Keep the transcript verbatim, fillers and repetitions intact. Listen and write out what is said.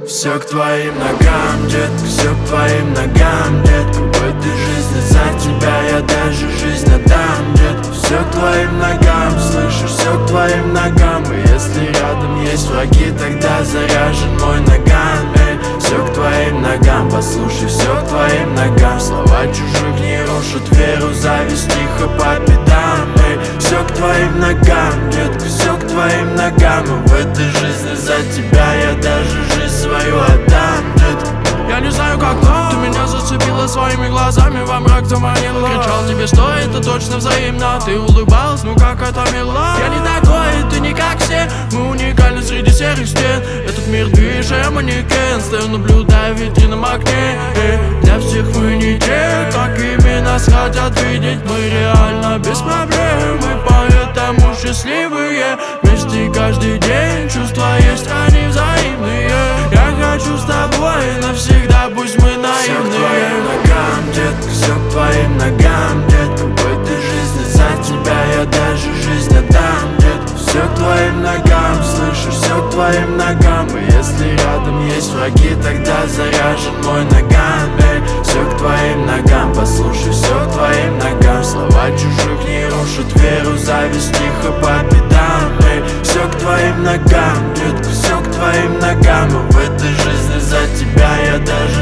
Все к твоим ногам, детка, все к твоим ногам, детка. В этой жизни за тебя я даже жизнь отдам, детка. Все к твоим ногам, слышишь, все к твоим ногам. И если рядом есть враги, тогда заряжен мой наган. Эй, все к твоим ногам, послушай, все к твоим ногам. Слова чужих не рушат веру, зависть тихо по пятам. Эй, все к твоим ногам, детка, все к твоим ногам. И в этой жизни за тебя я даже жизнь свою отдам, детка. Я не знаю как, но ты меня зацепила своими глазами, во мрак заманила. Кричал тебе, что это точно взаимно. Ты улыбалась, ну как это мило. Я не такой, ты не как все. Мы уникальны среди серых стен. Этот мир движет манекен. Стою, наблюдаю в витринном окне. Эй, для всех мы не те, какими нас хотят видеть. Мы реально без проблем, мы поэтому счастливые. Вместе каждый день, чувства есть, они взаимные. Я хочу с тобой навсегда, пусть мы наивные. Все к твоим ногам, детка, все к твоим ногам, детка. В этой жизни за тебя я даже жизнь отдам, детка. Все к твоим ногам, слышишь, все к твоим ногам. И если рядом есть враги, тогда заряжен мой наган. Эй, все к твоим ногам, послушай, все к твоим ногам. Слова чужих не рушат веру, зависть тихо по пятам. Эй, все к твоим ногам, детка, все к твоим ногам. И в этой жизни за тебя я даже